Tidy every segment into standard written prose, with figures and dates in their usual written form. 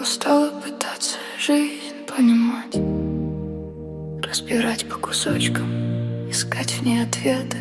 устала пытаться жизнь понимать, разбирать по кусочкам, искать в ней ответы.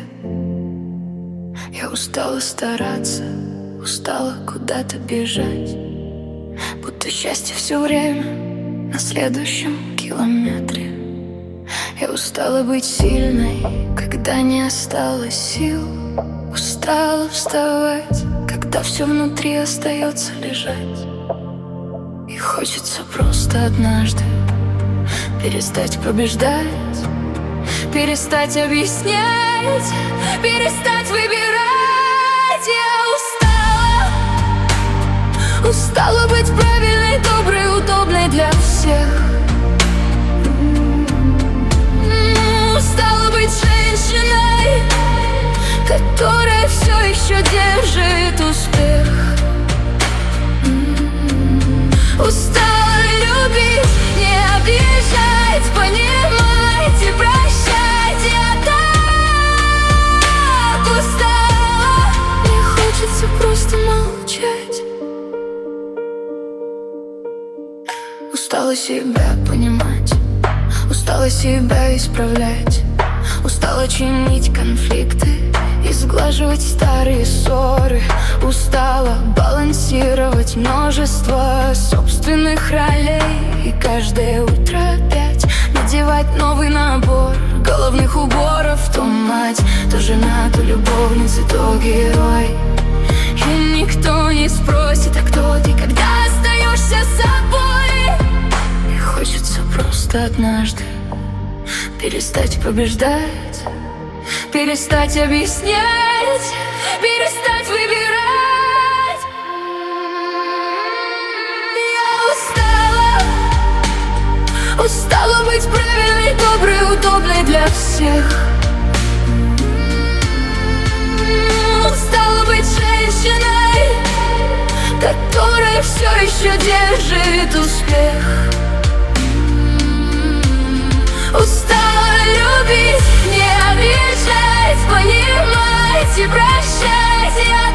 Я устала стараться, устала куда-то бежать, будто счастье все время на следующем километре. Я устала быть сильной, когда не осталось сил. Устала вставать, когда все внутри остается лежать. И хочется просто однажды перестать побеждать, перестать объяснять, перестать выбирать. Я устала быть правильной, доброй, удобной для всех. Устала быть женщиной, которая все еще держит успех. Устала любить, не объезжать, понимать и прощать. Я так устала, мне хочется просто молчать. Устала себя понимать, устала себя исправлять, устала чинить конфликты и сглаживать старые ссоры. Устала балансировать множество собственных ролей и каждое утро опять надевать новый набор головных уборов. То мать, то жена, то любовница, то герой. И никто не спросит, а кто ты, когда остаешься собой. И хочется просто однажды перестать побеждать, перестать объяснять, перестать выбирать. Я устала быть правильной, доброй, удобной для всех. Устала быть женщиной, которая все еще держит успех. Устала любить, не объезжать, понимать и прощать. Я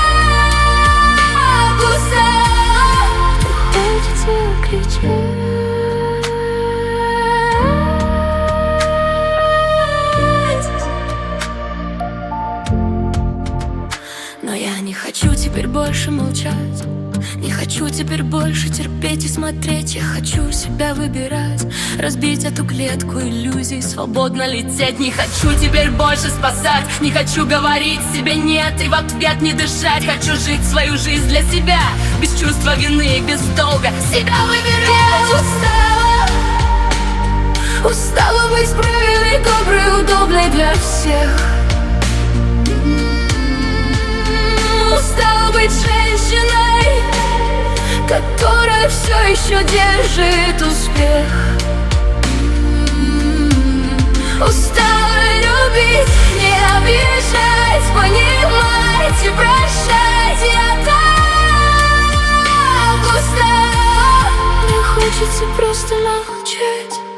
так устала, хочется кричать. Но я не хочу теперь больше молчать, не хочу теперь больше терпеть и смотреть. Я хочу себя выбирать, разбить эту клетку иллюзий, свободно лететь. Не хочу теперь больше спасать, не хочу говорить себе нет и в ответ не дышать. Хочу жить свою жизнь для себя, без чувства вины и без долга себя выбирать. Я устала быть правильной, доброй, удобной для всех. Устала быть женщиной, которая все еще держит успех. Устала любить, не объезжать, понимать и прощать. Я так устала, мне хочется просто молчать.